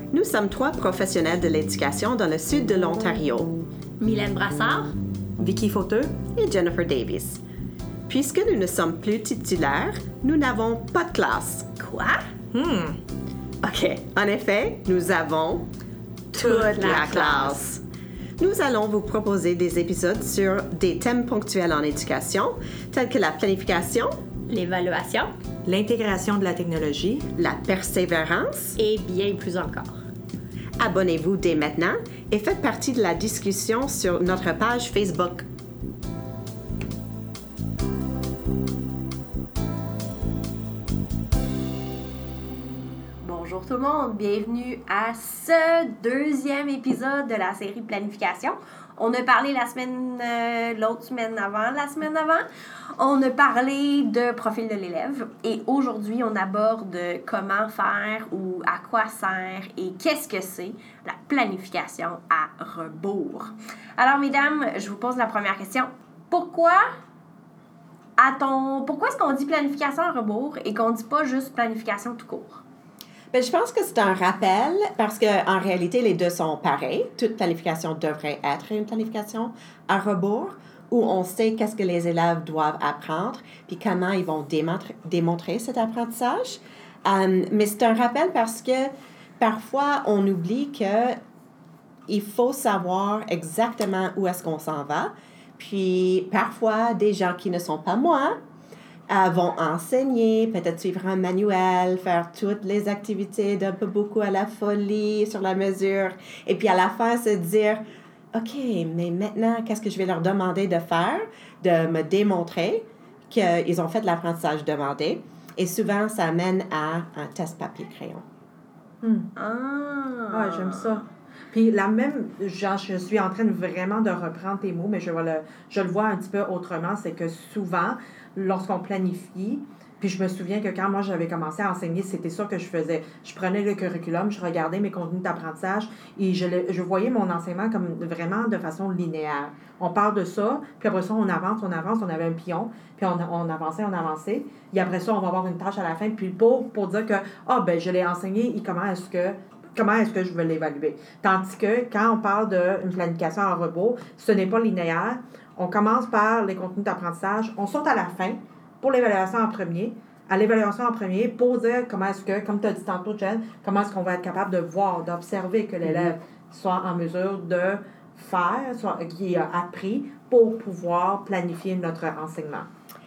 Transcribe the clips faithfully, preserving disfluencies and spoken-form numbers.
Nous sommes trois professionnels de l'éducation dans le sud de l'Ontario. Mylène Brassard, Vicky Fauteux et Jennifer Davis. Puisque nous ne sommes plus titulaires, nous n'avons pas de classe. Quoi? Hmm. OK. En effet, nous avons toute la classe. Nous allons vous proposer des épisodes sur des thèmes ponctuels en éducation, tels que la planification, l'évaluation L'intégration de la technologie la persévérance. et bien plus encore. Abonnez-vous dès maintenant et faites partie de la discussion sur notre page Facebook. Bonjour tout le monde, bienvenue à ce deuxième épisode de la série Planification. On a parlé la semaine, euh, l'autre semaine avant, la semaine avant, on a parlé de profil de l'élève et aujourd'hui on aborde comment faire ou à quoi sert et qu'est-ce que c'est la planification à rebours. Alors mesdames, je vous pose la première question. Pourquoi a-t-on, pourquoi est-ce qu'on dit planification à rebours et qu'on dit pas juste planification tout court? Bien, je pense que c'est un rappel parce qu'en réalité, les deux sont pareils. Toute planification devrait être une planification à rebours où on sait qu'est-ce que les élèves doivent apprendre puis comment ils vont démontrer, démontrer cet apprentissage. Um, mais c'est un rappel parce que parfois, on oublie que il faut savoir exactement où est-ce qu'on s'en va. Puis parfois, des gens qui ne sont pas moi, Euh, vont enseigner, peut-être suivre un manuel, faire toutes les activités d'un peu beaucoup à la folie, sur la mesure, et puis à la fin se dire, OK, mais maintenant, qu'est-ce que je vais leur demander de faire, de me démontrer qu'ils ont fait l'apprentissage demandé. Et souvent, ça amène à un test papier-crayon. Hmm. Ah, Ah, j'aime ça. Puis la même, genre, je suis en train de vraiment de reprendre tes mots, mais je, vais le, je le vois un petit peu autrement, c'est que souvent, lorsqu'on planifie, puis je me souviens que quand moi j'avais commencé à enseigner, c'était ça que je faisais. Je prenais le curriculum, je regardais mes contenus d'apprentissage et je, le, je voyais mon enseignement comme vraiment de façon linéaire. On part de ça, puis après ça, on avance, on avance, on avait un pion, puis on, on avançait, on avançait. Et après ça, on va avoir une tâche à la fin, puis pour, pour dire que, ah, ben je l'ai enseigné, et comment est-ce que comment est-ce que je vais l'évaluer. Tandis que quand on parle d'une planification en rebours, ce n'est pas linéaire. On commence par les contenus d'apprentissage, on saute à la fin pour l'évaluation en premier, à l'évaluation en premier pour dire comment est-ce que, comme tu as dit tantôt, Jen, comment est-ce qu'on va être capable de voir, d'observer que l'élève soit en mesure de faire, soit qu'il a appris pour pouvoir planifier notre enseignement.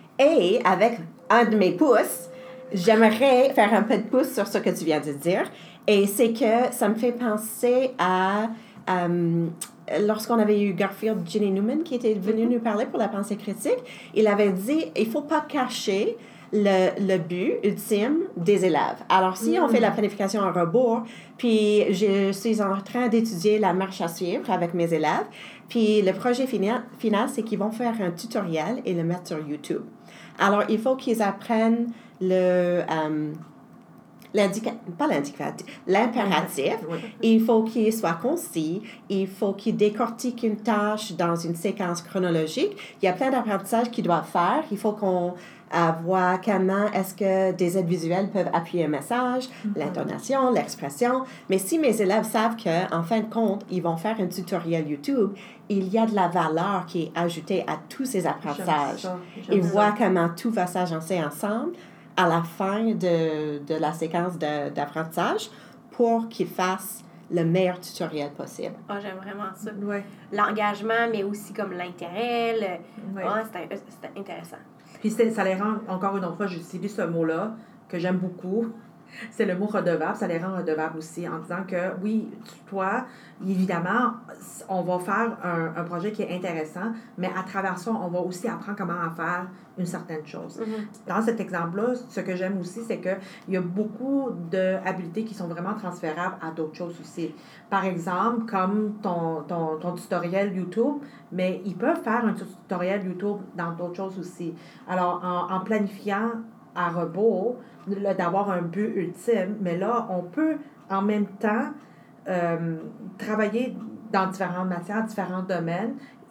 Et avec un de mes pouces, j'aimerais faire un peu de pouce sur ce que tu viens de dire. Et c'est que ça me fait penser à euh, lorsqu'on avait eu Garfield Ginny Newman qui était venu nous parler pour la pensée critique. Il avait dit il ne faut pas cacher le, le but ultime des élèves. Alors, si on fait la planification en rebours, puis je suis en train d'étudier la marche à suivre avec mes élèves, puis le projet final, final c'est qu'ils vont faire un tutoriel et le mettre sur YouTube. Alors, il faut qu'ils apprennent le... Euh, L'indica- pas l'indicatif, l'impératif. Il faut qu'il soit concis, il faut qu'il décortique une tâche dans une séquence chronologique. Il y a plein d'apprentissages qu'ils doivent faire. Il faut qu'on euh, voit comment est-ce que des aides visuelles peuvent appuyer un message, mm-hmm. l'intonation, l'expression. Mais si mes élèves savent qu'en fin de compte, ils vont faire un tutoriel YouTube, il y a de la valeur qui est ajoutée à tous ces apprentissages. Ils voient comment tout va s'agencer ensemble à la fin de, de la séquence de, d'apprentissage pour qu'ils fassent le meilleur tutoriel possible. Ah, j'aime vraiment ça. Ouais. L'engagement, mais aussi comme l'intérêt. Le... Ouais. Ah, c'est, c'est intéressant. Puis c'est, ça les rend, encore une autre fois, j'utilise ce mot-là que j'aime beaucoup. C'est le mot redevable, ça les rend redevables aussi en disant que oui, toi, évidemment, on va faire un, un projet qui est intéressant, mais à travers ça, on va aussi apprendre comment à faire une certaine chose. Mm-hmm. Dans cet exemple-là, ce que j'aime aussi, c'est qu'il y a beaucoup d'habiletés qui sont vraiment transférables à d'autres choses aussi. Par exemple, comme ton, ton, ton tutoriel YouTube, mais ils peuvent faire un tutoriel YouTube dans d'autres choses aussi. Alors, en, en planifiant à rebours, d'avoir un but ultime, mais là, on peut en même temps euh, travailler dans différentes matières, différents domaines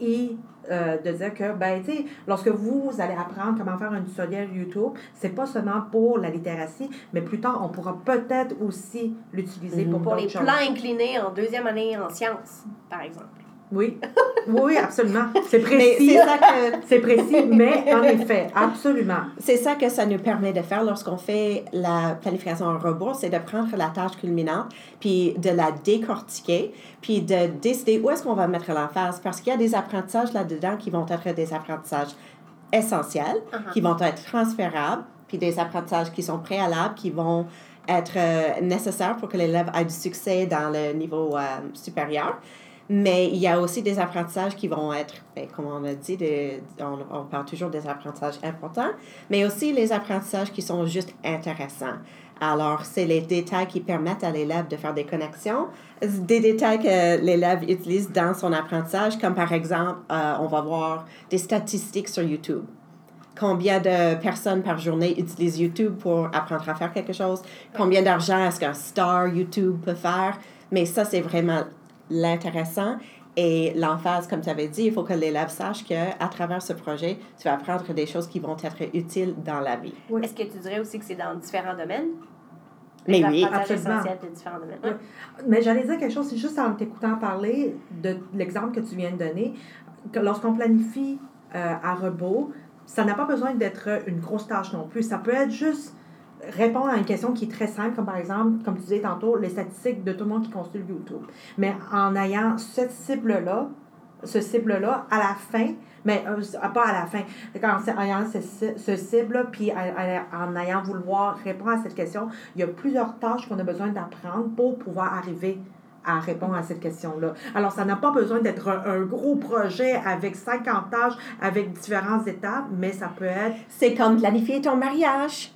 et euh, de dire que, ben, tu sais, lorsque vous allez apprendre comment faire un tutoriel YouTube, c'est pas seulement pour la littératie, mais plus tard, on pourra peut-être aussi l'utiliser Mhm. pour, Pour d'autres les choses. plans inclinés en deuxième année en sciences, par exemple. Oui, oui, absolument. C'est Mais précis. c'est ça que C'est précis, mais en effet, absolument. c'est ça que ça nous permet de faire lorsqu'on fait la planification en rebours, c'est de prendre la tâche culminante, puis de la décortiquer, puis de décider où est-ce qu'on va mettre l'emphase, parce qu'il y a des apprentissages là-dedans qui vont être des apprentissages essentiels, Uh-huh. qui vont être transférables, puis des apprentissages qui sont préalables, qui vont être euh, nécessaires pour que l'élève ait du succès dans le niveau euh, supérieur. Mais il y a aussi des apprentissages qui vont être, ben, comme on a dit, de, on, on parle toujours des apprentissages importants, mais aussi les apprentissages qui sont juste intéressants. Alors, c'est les détails qui permettent à l'élève de faire des connexions, des détails que l'élève utilise dans son apprentissage, comme par exemple, euh, on va voir des statistiques sur YouTube. Combien de personnes par journée utilisent YouTube pour apprendre à faire quelque chose? Combien d'argent est-ce qu'un star YouTube peut faire? Mais ça, c'est vraiment l'intéressant. Et l'emphase, comme tu avais dit, il faut que l'élève sache qu'à travers ce projet, tu vas apprendre des choses qui vont être utiles dans la vie. Oui. Est-ce que tu dirais aussi que c'est dans différents domaines? Mais Les oui, apprentissages absolument. essentiels de différents domaines. Oui. Mais j'allais dire quelque chose, c'est juste en t'écoutant parler de l'exemple que tu viens de donner, que lorsqu'on planifie euh, à rebours, ça n'a pas besoin d'être une grosse tâche non plus. Ça peut être juste répondre à une question qui est très simple, comme par exemple, comme tu disais tantôt, les statistiques de tout le monde qui consulte YouTube. Mais en ayant cette cible-là, ce cible-là, à la fin, mais euh, pas à la fin, en ayant ce, ce cible-là, puis en ayant vouloir répondre à cette question, il y a plusieurs tâches qu'on a besoin d'apprendre pour pouvoir arriver à répondre à cette question-là. Alors, ça n'a pas besoin d'être un, un gros projet avec cinquante tâches, avec différentes étapes, mais ça peut être... c'est comme planifier ton mariage.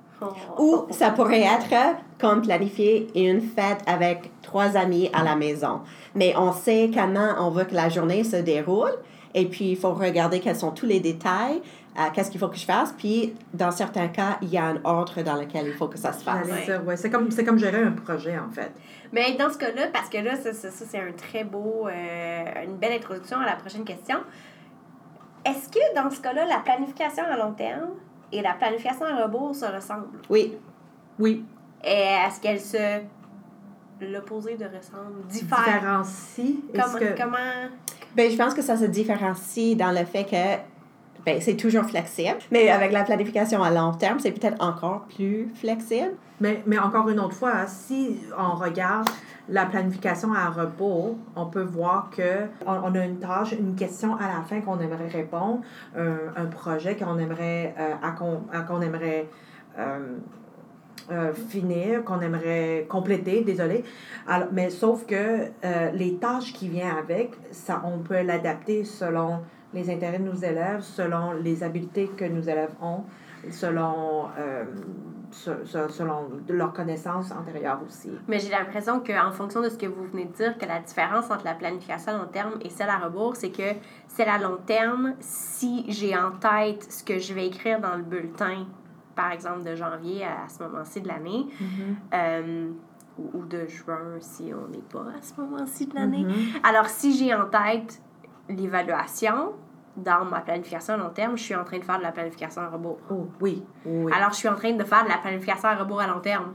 Ou ça pourrait être comme planifier une fête avec trois amis à la maison. Mais on sait comment on veut que la journée se déroule. Et puis, il faut regarder quels sont tous les détails, euh, qu'est-ce qu'il faut que je fasse. Puis, dans certains cas, il y a un ordre dans lequel il faut que ça se fasse. J'allais dire, ouais, c'est comme, c'est comme gérer un projet, en fait. Mais dans ce cas-là, parce que là, ça, ça, ça c'est un très beau, euh, une belle introduction à la prochaine question. Est-ce que dans ce cas-là, la planification à long terme et la planification à rebours se ressemblent? Oui. Oui. Et est-ce qu'elles se... L'opposé de ressemble, diffèrent? Différencie. Est-ce Comment... que... comment... Ben, je pense que ça se différencie dans le fait que ben, c'est toujours flexible. Mais avec la planification à long terme, c'est peut-être encore plus flexible. Mais, mais encore une autre fois, si on regarde la planification à rebours, on peut voir que on, on a une tâche, une question à la fin qu'on aimerait répondre, un, un projet qu'on aimerait, euh, à qu'on, à qu'on aimerait euh, euh, finir, qu'on aimerait compléter, désolé. Alors, mais sauf que euh, les tâches qui viennent avec, ça, on peut l'adapter selon les intérêts de nos élèves, selon les habiletés que nos élèves ont, selon, euh, selon leurs connaissances antérieures aussi. Mais j'ai l'impression qu'en fonction de ce que vous venez de dire, que la différence entre la planification à long terme et celle à rebours, c'est que celle à long terme, si j'ai en tête ce que je vais écrire dans le bulletin, par exemple de janvier à ce moment-ci de l'année, Mm-hmm. euh, ou, ou de juin si on n'est pas à ce moment-ci de l'année. Mm-hmm. Alors, si j'ai en tête l'évaluation, dans ma planification à long terme, je suis en train de faire de la planification à rebours. Oh, oui, oui. Alors, je suis en train de faire de la planification à rebours à long terme.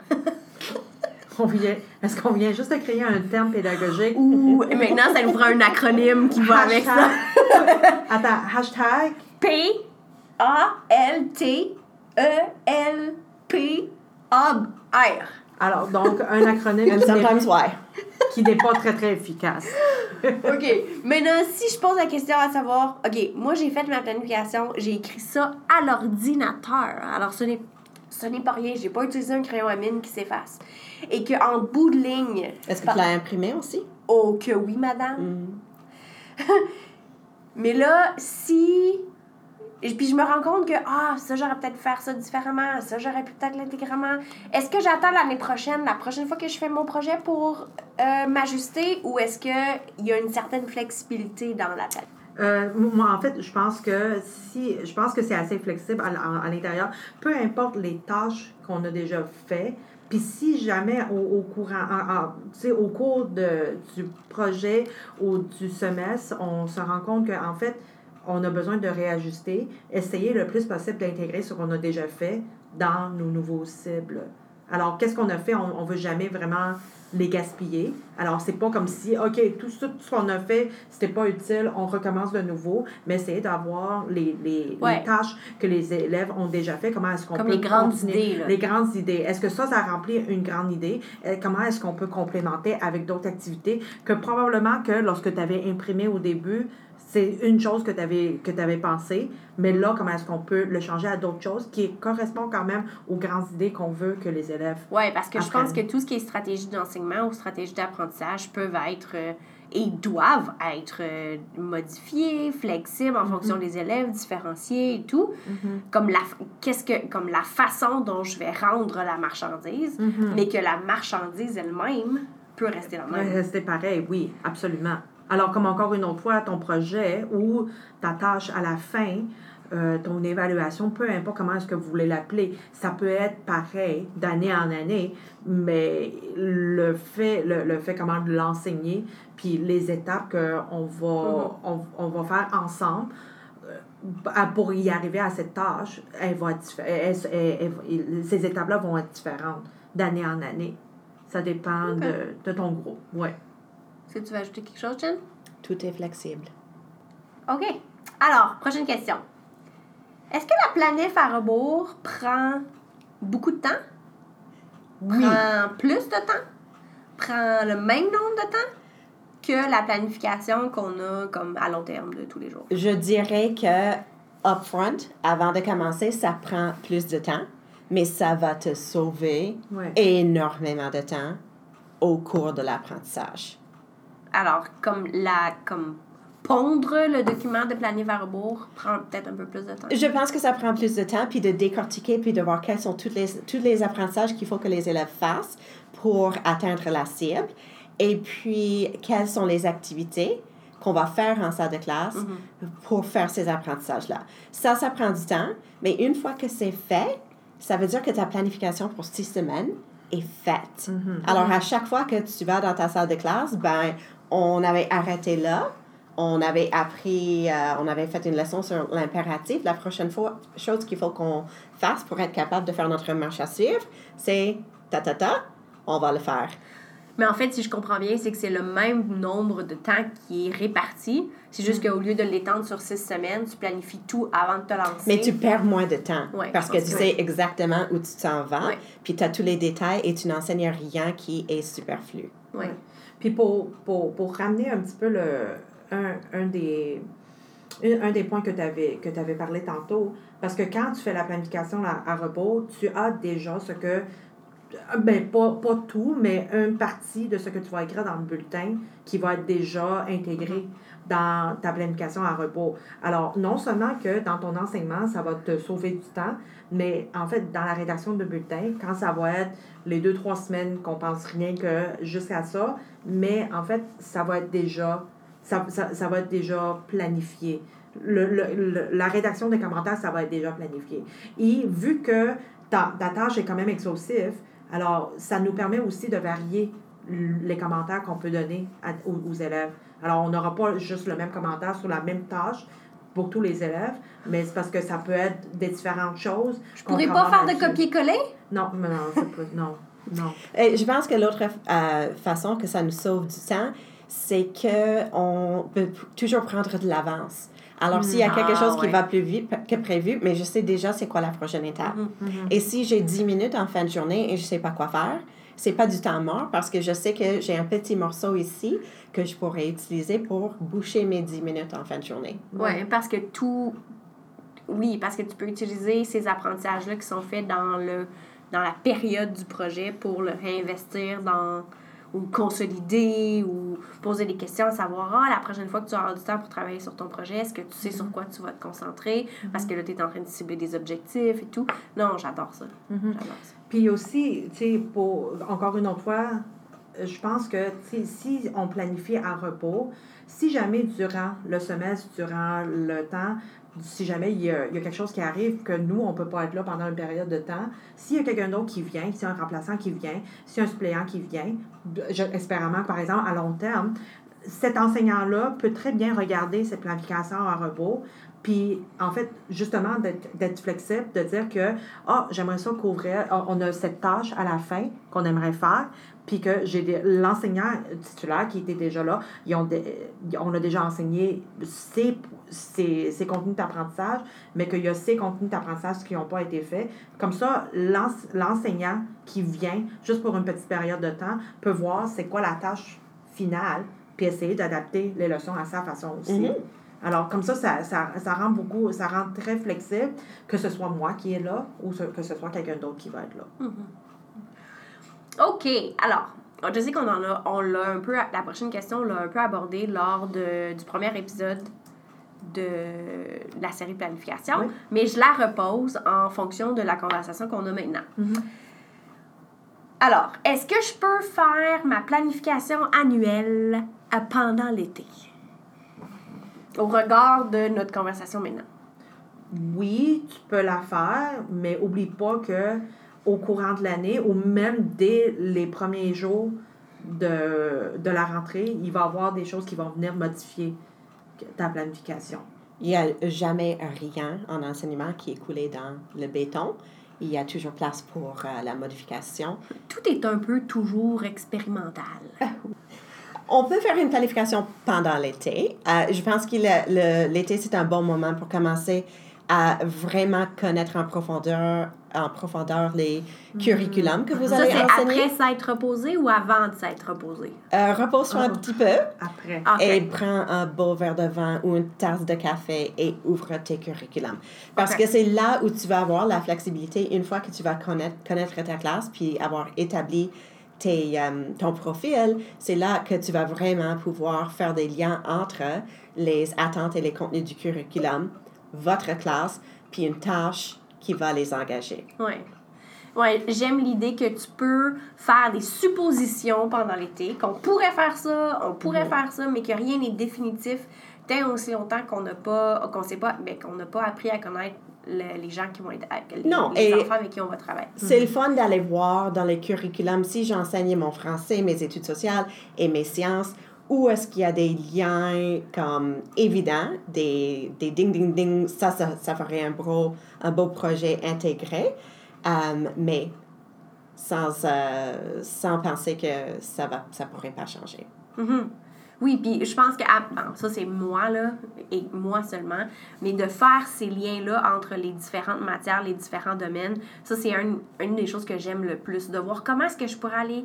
On vient, est-ce qu'on vient juste de créer un terme pédagogique? Ou maintenant, ça nous prend un acronyme qui va avec ça. Hashtag- Attends, hashtag. P A L T E L P A R. Alors, donc, un acronyme And qui n'est, sometimes why. qui n'est pas très, très efficace. OK. Maintenant, si je pose la question à savoir, OK, moi, j'ai fait ma planification, j'ai écrit ça à l'ordinateur. Alors, ce n'est, ce n'est pas rien. J'ai pas utilisé un crayon à mine qui s'efface. Et qu'en bout de ligne... Est-ce que tu l'as imprimé aussi? Oh, que oui, madame. Mm. Mais là, si... Et puis je me rends compte que, ah, ça, j'aurais peut-être pu faire ça différemment, ça, j'aurais pu peut-être l'intégralement. Est-ce que j'attends l'année prochaine, la prochaine fois que je fais mon projet pour euh, m'ajuster, ou est-ce qu'il y a une certaine flexibilité dans la tête? Euh, moi, en fait, je pense que si je pense que c'est assez flexible à, à, à l'intérieur. Peu importe les tâches qu'on a déjà faites, puis si jamais au, au courant, en, en, tu sais, au cours de, du projet ou du semestre, on se rend compte qu'en fait, on a besoin de réajuster, essayer le plus possible d'intégrer ce qu'on a déjà fait dans nos nouveaux cibles. Alors, qu'est-ce qu'on a fait? On ne veut jamais vraiment les gaspiller. Alors, c'est pas comme si, OK, tout, tout ce qu'on a fait, c'était pas utile, on recommence de nouveau, mais essayer d'avoir les, les, Ouais. les tâches que les élèves ont déjà fait. Comment est-ce qu'on Comme peut les grandes continuer? idées, là. Les grandes idées. Est-ce que ça, ça remplit une grande idée? Euh, comment est-ce qu'on peut complémenter avec d'autres activités que probablement que lorsque tu avais imprimé au début, c'est une chose que tu avais, que tu avais pensé, mais là, comment est-ce qu'on peut le changer à d'autres choses qui correspondent quand même aux grandes idées qu'on veut que les élèves Oui, parce que je apprennent. pense que tout ce qui est stratégie d'enseignement ou stratégie d'apprentissage peuvent être euh, et doivent être euh, modifiés, flexibles en Mm-hmm. fonction des élèves, différenciés et tout. Mm-hmm. Comme la, qu'est-ce que, comme la façon dont je vais rendre la marchandise, Mm-hmm. mais que la marchandise elle-même peut rester la Ouais, même. rester pareil, oui, absolument. Alors, comme encore une autre fois, ton projet ou ta tâche à la fin, euh, ton évaluation, peu importe comment est-ce que vous voulez l'appeler, ça peut être pareil d'année en année, mais le fait, le, le fait comment de l'enseigner, puis les étapes qu'on va, Mm-hmm. on, on va faire ensemble, euh, pour y arriver à cette tâche, elle va être diffé- elle- elle- elle- elle- ces étapes-là vont être différentes d'année en année. Ça dépend Ok. de, de ton groupe. Ouais. Est-ce que tu veux ajouter quelque chose, Jen? Tout est flexible. OK. Alors, prochaine question. Est-ce que la planif à rebours prend beaucoup de temps? Oui. Prend plus de temps? Prend le même nombre de temps que la planification qu'on a comme à long terme de tous les jours? Je dirais que upfront, avant de commencer, ça prend plus de temps, mais ça va te sauver Ouais. énormément de temps au cours de l'apprentissage. Alors, comme la comme pondre le document de planif à rebours prend peut-être un peu plus de temps. Je pense que ça prend plus de temps, puis de décortiquer, puis de voir quels sont tous les, tous les apprentissages qu'il faut que les élèves fassent pour atteindre la cible, et puis quelles sont les activités qu'on va faire en salle de classe Mm-hmm. pour faire ces apprentissages-là. Ça, ça prend du temps, mais une fois que c'est fait, ça veut dire que ta planification pour six semaines est faite. Mm-hmm. Alors, à chaque fois que tu vas dans ta salle de classe, ben, on avait arrêté là. On avait appris, euh, on avait fait une leçon sur l'impératif. La prochaine fois, chose qu'il faut qu'on fasse pour être capable de faire notre marche à suivre, c'est ta ta ta, on va le faire. Mais en fait, si je comprends bien, c'est que c'est le même nombre de temps qui est réparti. C'est juste Mm-hmm. qu'au lieu de l'étendre sur six semaines, tu planifies tout avant de te lancer. Mais tu perds moins de temps Ouais, parce je que pense tu que sais oui. exactement où tu t'en vas, Ouais. puis tu as tous les détails et tu n'enseignes rien qui est superflu. Oui. Puis pour, pour, pour ramener un petit peu le, un, un, des, un, un des points que tu avais, que tu avais parlé tantôt, parce que quand tu fais la planification à, à repos, tu as déjà ce que, ben pas, pas tout, mais une partie de ce que tu vas écrire dans le bulletin qui va être déjà intégré dans ta planification à repos. Alors, non seulement que dans ton enseignement, ça va te sauver du temps, mais en fait, dans la rédaction de bulletin, quand ça va être les deux, trois semaines qu'on pense rien que jusqu'à ça, mais en fait, ça va être déjà, ça, ça, ça va être déjà planifié. Le, le, le, la rédaction des commentaires, ça va être déjà planifié. Et vu que ta, ta tâche est quand même exhaustive, alors ça nous permet aussi de varier les commentaires qu'on peut donner à, aux, aux élèves. Alors, on n'aura pas juste le même commentaire sur la même tâche pour tous les élèves, mais c'est parce que ça peut être des différentes choses. Je pourrais pas faire de copier-coller? Non, mais non, c'est pas, non, non. Et je pense que l'autre euh, façon que ça nous sauve du temps, c'est qu'on peut toujours prendre de l'avance. Alors, s'il y a quelque Ah, chose qui ouais. va plus vite que prévu, mais je sais déjà c'est quoi la prochaine étape. Mm-hmm. Mm-hmm. Et si j'ai dix minutes en fin de journée et je sais pas quoi faire, c'est pas du temps mort parce que je sais que j'ai un petit morceau ici que je pourrais utiliser pour boucher mes dix minutes en fin de journée. Oui, parce que tout... Oui, parce que tu peux utiliser ces apprentissages-là qui sont faits dans le dans la période du projet pour le réinvestir dans... ou consolider ou poser des questions, savoir, ah, la prochaine fois que tu auras du temps pour travailler sur ton projet, est-ce que tu sais sur quoi tu vas te concentrer? Parce que là, tu es en train de cibler des objectifs et tout. Non, j'adore ça. Mm-hmm. J'adore ça. Puis aussi, tu sais, pour, encore une autre fois, je pense que si on planifie à repos, si jamais durant le semestre, durant le temps, si jamais il y, a, il y a quelque chose qui arrive, que nous, on ne peut pas être là pendant une période de temps, s'il y a quelqu'un d'autre qui vient, s'il y a un remplaçant qui vient, s'il y a un suppléant qui vient, je, espérément que, par exemple, à long terme, cet enseignant-là peut très bien regarder cette planification à repos, puis, en fait, justement, d'être, d'être flexible, de dire que, ah, oh, j'aimerais ça couvrir, oh, on a cette tâche à la fin qu'on aimerait faire, puis que j'ai des, l'enseignant titulaire qui était déjà là, ils ont des, on a déjà enseigné ces, ces, ces contenus d'apprentissage, mais qu'il y a ces contenus d'apprentissage qui n'ont pas été faits. Comme ça, l'ens, l'enseignant qui vient, juste pour une petite période de temps, peut voir c'est quoi la tâche finale, puis essayer d'adapter les leçons à sa façon aussi. Mm-hmm. Alors, comme ça, ça, ça, ça rend beaucoup, ça rend très flexible, que ce soit moi qui est là ou que ce soit quelqu'un d'autre qui va être là. Mm-hmm. OK. Alors, je sais qu'on en a, on l'a un peu, la prochaine question, on l'a un peu abordée lors de, du premier épisode de la série Planification, oui. Mais je la repose en fonction de la conversation qu'on a maintenant. Mm-hmm. Alors, est-ce que je peux faire ma planification annuelle pendant l'été? Au regard de notre conversation maintenant. Oui, tu peux la faire, mais oublie pas que au courant de l'année, ou même dès les premiers jours de, de la rentrée, il va y avoir des choses qui vont venir modifier ta planification. Il n'y a jamais rien en enseignement qui est coulé dans le béton. Il y a toujours place pour euh, la modification. Tout est un peu toujours expérimental. On peut faire une planification pendant l'été. Euh, je pense que le, le, l'été, c'est un bon moment pour commencer à vraiment connaître en profondeur, en profondeur les curriculums que vous ça, allez c'est enseigner. Après s'être reposé ou avant de s'être reposé? Euh, repose-toi oh. un petit peu. Après. Okay. Et prends un beau verre de vin ou une tasse de café et ouvre tes curriculums. Parce okay. que c'est là où tu vas avoir la flexibilité une fois que tu vas connaître, connaître ta classe puis avoir établi Tes, um, ton profil, c'est là que tu vas vraiment pouvoir faire des liens entre les attentes et les contenus du curriculum, votre classe, puis une tâche qui va les engager. Oui. Ouais, j'aime l'idée que tu peux faire des suppositions pendant l'été, qu'on pourrait faire ça, on pourrait mm-hmm. faire ça, mais que rien n'est définitif tant aussi longtemps qu'on n'a pas, qu'on sait pas, ben, qu'on n'a pas appris à connaître Le, les gens qui vont être les, non, les enfants avec qui on va travailler. C'est mm-hmm. le fun d'aller voir dans les curriculums si j'enseigne mon français, mes études sociales et mes sciences, où est-ce qu'il y a des liens comme évidents, des, des ding ding ding, ça, ça, ça ferait un beau, un beau projet intégré, um, mais sans, euh, sans penser que ça va, ça pourrait pas changer. Mm-hmm. Oui, puis je pense que, ah, bon, ça c'est moi, là, et moi seulement, mais de faire ces liens-là entre les différentes matières, les différents domaines, ça c'est un, une des choses que j'aime le plus, de voir comment est-ce que je pourrais aller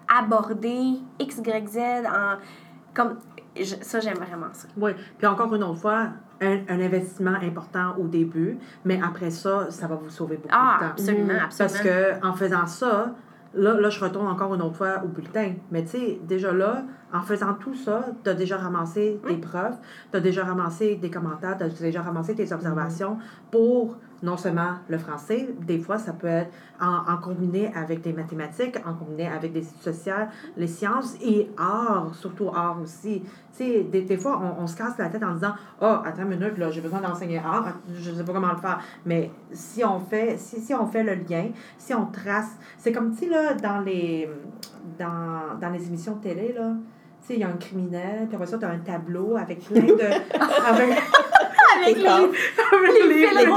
aborder X, Y, Z, en, comme, je, ça j'aime vraiment ça. Oui, puis encore une autre fois, un, un investissement important au début, mais après ça, ça va vous sauver beaucoup ah, de temps. Absolument, mmh. absolument. Parce que en faisant ça, Là, là, je retourne encore une autre fois au bulletin. Mais tu sais, déjà là, en faisant tout ça, tu as déjà ramassé oui. des preuves, tu as déjà ramassé des commentaires, tu as déjà ramassé tes observations mm-hmm. pour non seulement le français, des fois, ça peut être en, en combiné avec des mathématiques, en combiné avec des études sociales, les sciences et art, surtout art aussi. Tu sais, des, des fois, on, on se casse la tête en disant « Ah, oh, attends une minute, là, j'ai besoin d'enseigner art, je ne sais pas comment le faire. » Mais si on fait, si, si on fait le lien, si on trace, c'est comme, tu sais, là, dans les, dans, dans les émissions de télé, là, tu sais, il y a un criminel, puis après ça, tu as un tableau avec plein de... avec, avec les, avec les, les, les,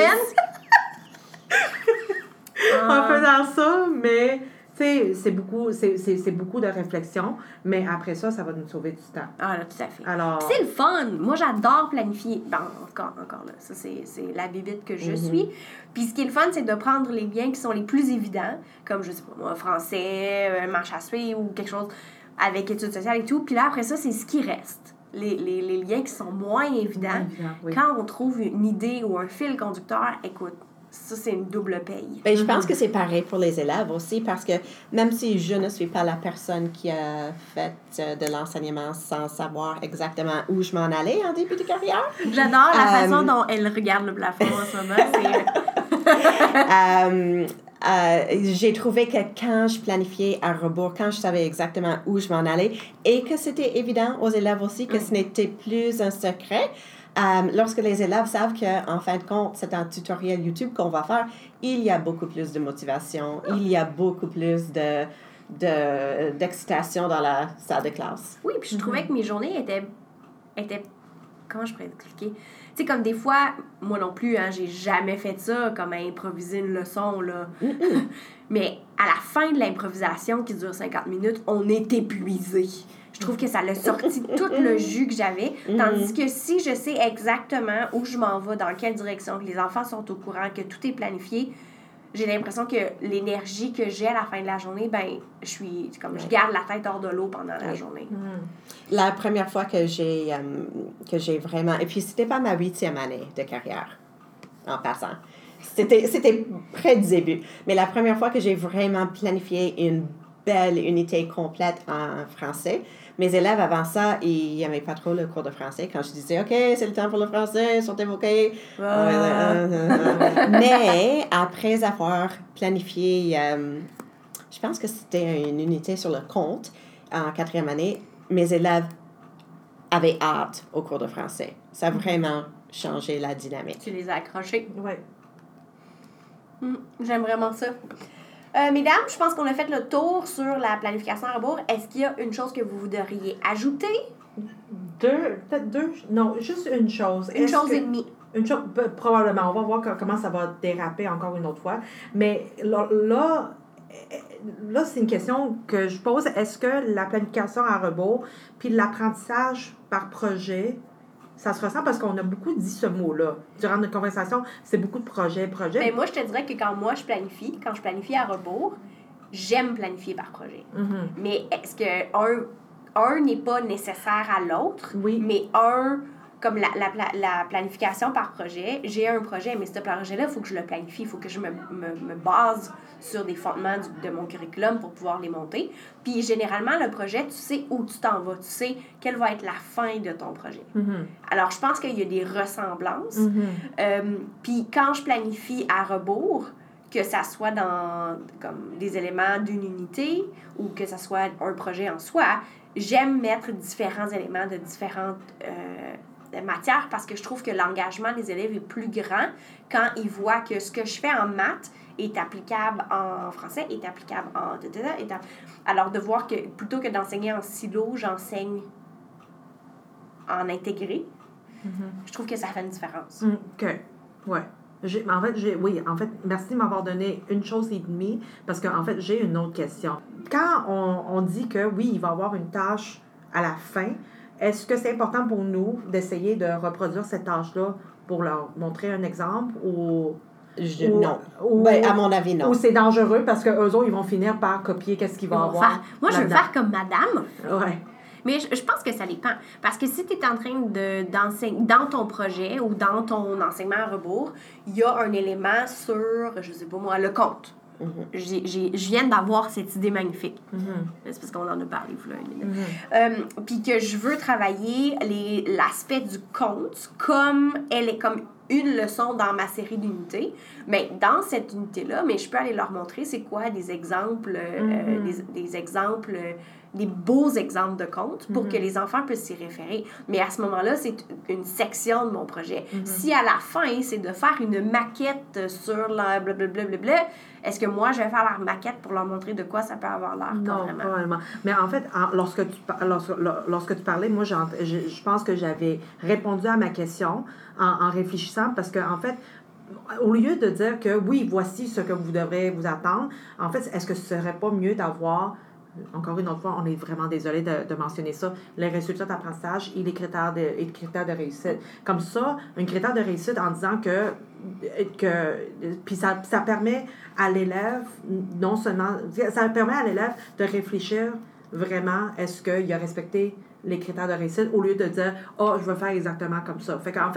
en faisant ça, mais tu sais, c'est beaucoup, c'est, c'est, c'est beaucoup de réflexion, mais après ça, ça va nous sauver du temps. Ah là, tout à fait. Alors... c'est le fun. Moi, j'adore planifier. Bon, encore, encore là, ça, c'est, c'est la bébite que je mm-hmm. suis. Puis ce qui est le fun, c'est de prendre les liens qui sont les plus évidents, comme, je sais pas moi, français, marche à suivre ou quelque chose avec études sociales et tout. Puis là, après ça, c'est ce qui reste. Les, les, les liens qui sont moins évidents. Moins évident, oui. Quand on trouve une idée ou un fil conducteur, écoute, ça, c'est une double paye. Bien, je pense que c'est pareil pour les élèves aussi, parce que même si je ne suis pas la personne qui a fait de l'enseignement sans savoir exactement où je m'en allais en début de carrière. J'adore la um, façon dont elle regarde le plafond en ce moment. C'est... um, euh, j'ai trouvé que quand je planifiais à rebours, quand je savais exactement où je m'en allais et que c'était évident aux élèves aussi que ce n'était plus un secret, euh, lorsque les élèves savent qu'en fin de compte, c'est un tutoriel YouTube qu'on va faire, il y a beaucoup plus de motivation, il y a beaucoup plus de, de, d'excitation dans la salle de classe. Oui, puis je trouvais que mes journées étaient, étaient comment je pourrais expliquer? Tu sais, comme des fois, moi non plus, hein, j'ai jamais fait ça, comme à improviser une leçon, là. Mais à la fin de l'improvisation, qui dure cinquante minutes, on est épuisé. Je trouve que ça l'a sorti tout le jus que j'avais. Tandis que si je sais exactement où je m'en vais, dans quelle direction, que les enfants sont au courant, que tout est planifié, j'ai l'impression que l'énergie que j'ai à la fin de la journée, ben, je suis comme je garde la tête hors de l'eau pendant la journée. La première fois que j'ai, euh, que j'ai vraiment... Et puis, c'était pas ma huitième année de carrière, en passant. C'était, c'était près du début. Mais la première fois que j'ai vraiment planifié une belle unité complète en français, mes élèves, avant ça, ils n'aimaient pas trop le cours de français. Quand je disais, OK, c'est le temps pour le français, ils sont évoqués. Ah. Mais après avoir planifié, euh, je pense que c'était une unité sur le compte en quatrième année, mes élèves avaient hâte au cours de français. Ça a vraiment changé la dynamique. Tu les as accrochés? Oui. Mmh, j'aime vraiment ça. Euh, mesdames, je pense qu'on a fait le tour sur la planification à rebours. Est-ce qu'il y a une chose que vous voudriez ajouter? Deux, peut-être deux, non, juste une chose. Une Est-ce chose que, et demie. Une chose, probablement. On va voir comment ça va déraper encore une autre fois. Mais là, là, là c'est une question que je pose. Est-ce que la planification à rebours puis l'apprentissage par projet, ça se ressent parce qu'on a beaucoup dit ce mot-là. Durant notre conversation, c'est beaucoup de projets, projets. Ben, moi, je te dirais que quand moi, je planifie, quand je planifie à rebours, j'aime planifier par projet. Mm-hmm. Mais est-ce que un, un n'est pas nécessaire à l'autre? Oui. Mais un, comme la, la, la planification par projet, j'ai un projet, mais ce projet-là, il faut que je le planifie, il faut que je me, me, me base sur des fondements du, de mon curriculum pour pouvoir les monter. Puis généralement, le projet, tu sais où tu t'en vas, tu sais quelle va être la fin de ton projet. Mm-hmm. Alors, je pense qu'il y a des ressemblances. Mm-hmm. Euh, puis quand je planifie à rebours, que ça soit dans comme des éléments d'une unité ou que ça soit un projet en soi, j'aime mettre différents éléments de différentes euh, matières parce que je trouve que l'engagement des élèves est plus grand quand ils voient que ce que je fais en maths est applicable en français, est applicable en... Est app... Alors, de voir que plutôt que d'enseigner en silo, j'enseigne en intégré, mm-hmm. je trouve que ça fait une différence. OK. Ouais. J'ai, en fait, j'ai, oui, en fait, merci de m'avoir donné une chose et demie, parce qu'en fait, j'ai une autre question. Quand on, on dit que, oui, il va y avoir une tâche à la fin, est-ce que c'est important pour nous d'essayer de reproduire cette tâche-là pour leur montrer un exemple ou... Je, ou, non. Ou, ben, à mon avis, non. Ou c'est dangereux parce qu'eux autres, ils vont finir par copier qu'est-ce qu'il va y avoir. Faire, moi, je veux faire comme madame. Ouais. Mais je, je pense que ça dépend. Parce que si tu es en train de, d'enseigner dans ton projet ou dans ton enseignement à rebours, il y a un élément sur, je sais pas moi, le compte. Mm-hmm. J'ai, j'ai, je viens d'avoir cette idée magnifique. Mm-hmm. C'est parce qu'on en a parlé, là, une minute. Mm-hmm. Euh, puis que je veux travailler les, l'aspect du compte comme elle est comme une leçon dans ma série d'unités. Mais dans cette unité-là, mais je peux aller leur montrer c'est quoi des exemples, mm-hmm. euh, des, des exemples... des beaux exemples de comptes pour mm-hmm. que les enfants puissent s'y référer. Mais à ce moment-là, c'est une section de mon projet. Mm-hmm. Si à la fin, c'est de faire une maquette sur la blablabla, est-ce que moi, je vais faire leur maquette pour leur montrer de quoi ça peut avoir l'air? Non, pas vraiment. Pas vraiment. Mais en fait, en, lorsque, tu, lorsque, lorsque tu parlais, moi, je, je pense que j'avais répondu à ma question en, en réfléchissant parce que, en fait, au lieu de dire que, oui, voici ce que vous devrez vous attendre, en fait, est-ce que ce serait pas mieux d'avoir... Encore une autre fois, on est vraiment désolé de, de mentionner ça, les résultats d'apprentissage et les critères de, et les critères de réussite. Comme ça, un critère de réussite en disant que, que puis ça, ça permet à l'élève, non seulement, ça permet à l'élève de réfléchir vraiment, est-ce qu'il a respecté les critères de réussite, au lieu de dire, oh, je veux faire exactement comme ça. Fait qu'en fait,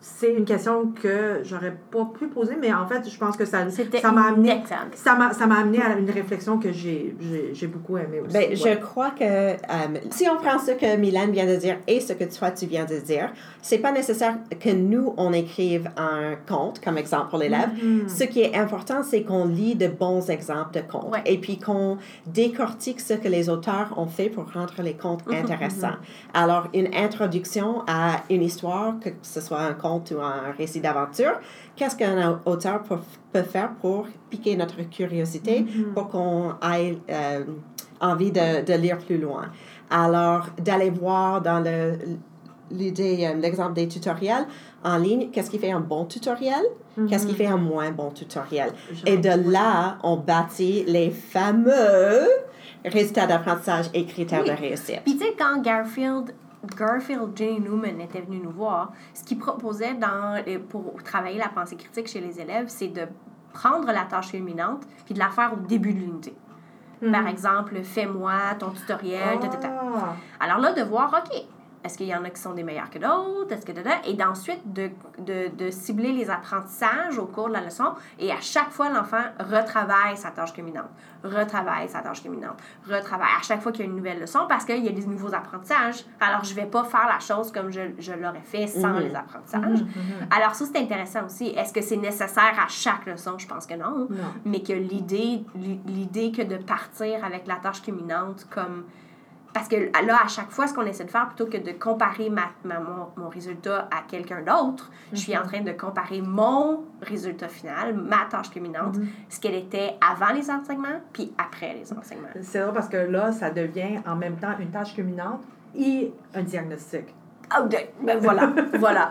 c'est une question que j'aurais pas pu poser, mais en fait, je pense que ça, C'était ça m'a amené, excellent. ça m'a, ça m'a amené à une réflexion que j'ai, j'ai, j'ai beaucoup aimée aussi. Ben, ouais. Je crois que euh, si on prend ce que Mylène vient de dire et ce que toi tu viens de dire, c'est pas nécessaire que nous on écrive un conte comme exemple pour l'élève. Mm-hmm. Ce qui est important, c'est qu'on lit de bons exemples de contes Ouais. et puis qu'on décortique ce que les auteurs ont fait pour rendre les contes intéressants. Alors, une introduction à une histoire, que ce soit un conte ou un récit d'aventure, qu'est-ce qu'un auteur peut, peut faire pour piquer notre curiosité, Mm-hmm. pour qu'on ait euh, envie de, de lire plus loin. Alors, d'aller voir dans le, l'idée, euh, l'exemple des tutoriels en ligne, qu'est-ce qui fait un bon tutoriel, Mm-hmm. qu'est-ce qui fait un moins bon tutoriel. Genre, Et de là, on bâtit les fameux résultats d'apprentissage et critères Oui. de réussite. Puis tu sais, quand Garfield, Garfield J. Newman était venu nous voir, ce qu'il proposait dans, pour travailler la pensée critique chez les élèves, c'est de prendre la tâche culminante puis de la faire au début de l'unité. Mm-hmm. Par exemple, fais-moi ton tutoriel, ta, ta, ta. Ah. Alors là, de voir, OK, est-ce qu'il y en a qui sont des meilleurs que d'autres? Est-ce que... Et d'ensuite, de, de, de cibler les apprentissages au cours de la leçon. Et à chaque fois, l'enfant retravaille sa tâche culminante. Retravaille sa tâche culminante. Retravaille à chaque fois qu'il y a une nouvelle leçon parce qu'il y a des nouveaux apprentissages. Alors, je ne vais pas faire la chose comme je, je l'aurais fait sans Mm-hmm. les apprentissages. Mm-hmm. Alors, ça, c'est intéressant aussi. Est-ce que c'est nécessaire à chaque leçon? Je pense que non. Non. Mais que l'idée, l'idée que de partir avec la tâche culminante comme... Parce que là, à chaque fois, ce qu'on essaie de faire, plutôt que de comparer ma, ma, mon, mon résultat à quelqu'un d'autre, mm-hmm. je suis en train de comparer mon résultat final, ma tâche culminante, mm-hmm. ce qu'elle était avant les enseignements, puis après les enseignements. C'est vrai parce que là, ça devient en même temps une tâche culminante et un diagnostic. Ah, ben, ben voilà, voilà.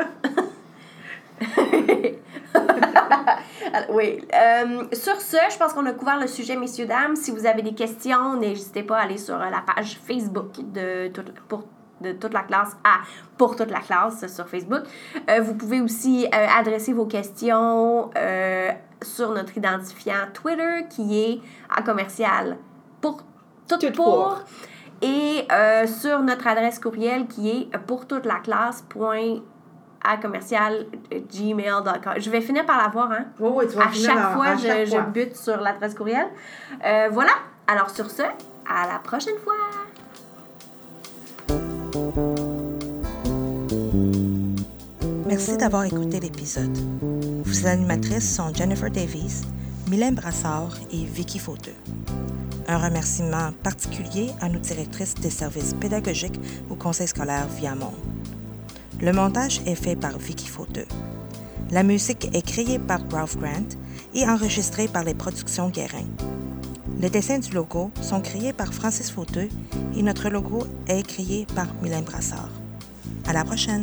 Alors, oui. Euh, sur ce, je pense qu'on a couvert le sujet, messieurs, dames. Si vous avez des questions, n'hésitez pas à aller sur la page Facebook de toute, pour, de toute la classe à Pour toute la classe sur Facebook. Euh, vous pouvez aussi euh, adresser vos questions euh, sur notre identifiant Twitter qui est à commercial pour tout, Tout pour. pour. Et euh, sur notre adresse courriel qui est pour toute la classe. à commercial gmail point com. Je vais finir par l'avoir, hein? Oui, oui, tu vas À finir chaque à- fois, à je, chaque je fois. bute sur l'adresse courriel. Euh, voilà. Alors, sur ce, à la prochaine fois! Merci d'avoir écouté l'épisode. Vos animatrices sont Jennifer Davies, Mylène Brassard et Vicky Fauteux. Un remerciement particulier à nos directrices des services pédagogiques au Conseil scolaire Viamont. Le montage est fait par Vicky Fauteux. La musique est créée par Ralph Grant et enregistrée par les Productions Guérin. Les dessins du logo sont créés par Francis Fauteux et notre logo est créé par Mylène Brassard. À la prochaine!